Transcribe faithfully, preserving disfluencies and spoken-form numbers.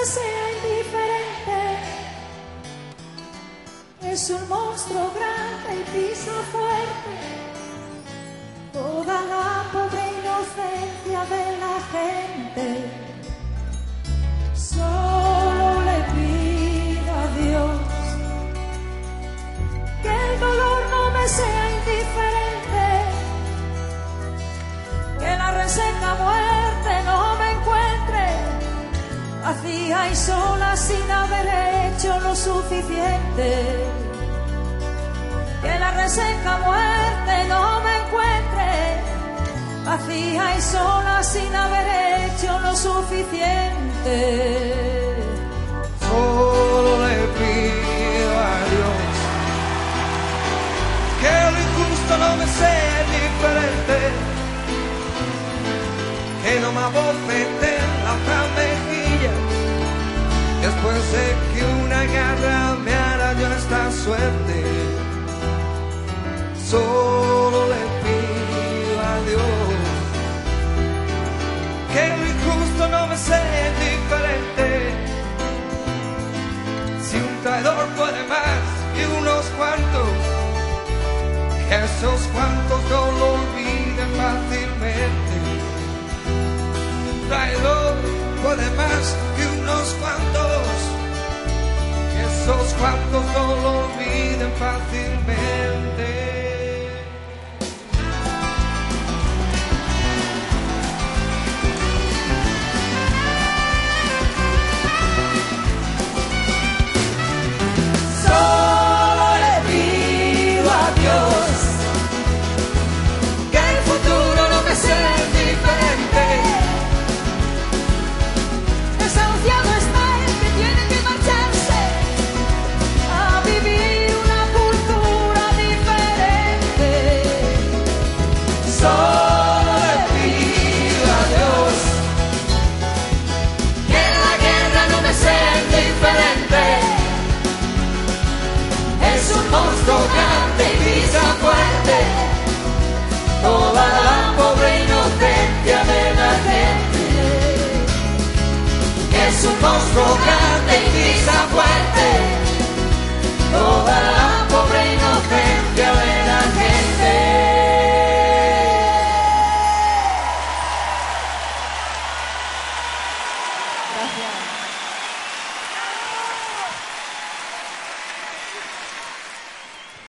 me sea indiferente. Es un monstruo grande y pisa fuerte toda la pobre inocencia de la gente. Solo le pido a Dios que el dolor no me sea indiferente, que la reseca muerte no me encuentre vacía y sola sin haber hecho lo suficiente. Que la reseca muerte no me encuentre vacía y sola sin haber hecho lo suficiente. Solo le pido a Dios que lo injusto no me sea indiferente, que no me abofete en la otra mejilla después de que una garra me arañó esta suerte. Solo le pido a Dios que lo injusto no me sea indiferente. Si un traidor puede más que unos cuantos, que esos cuantos no lo olviden fácilmente. Un traidor puede más que unos cuantos, que esos cuantos no lo olviden fácilmente. Solo le pido a Dios que el futuro no me sea indiferente. Desahuciado está el que tiene que marcharse a vivir una cultura diferente. Solo le pido a Dios que la guerra no me sea indiferente. Es un monstruo grande y pisa fuerte toda la pobre inocencia de la gente. Es un monstruo grande y pisa fuerte toda la pobre inocencia de la gente. Gracias.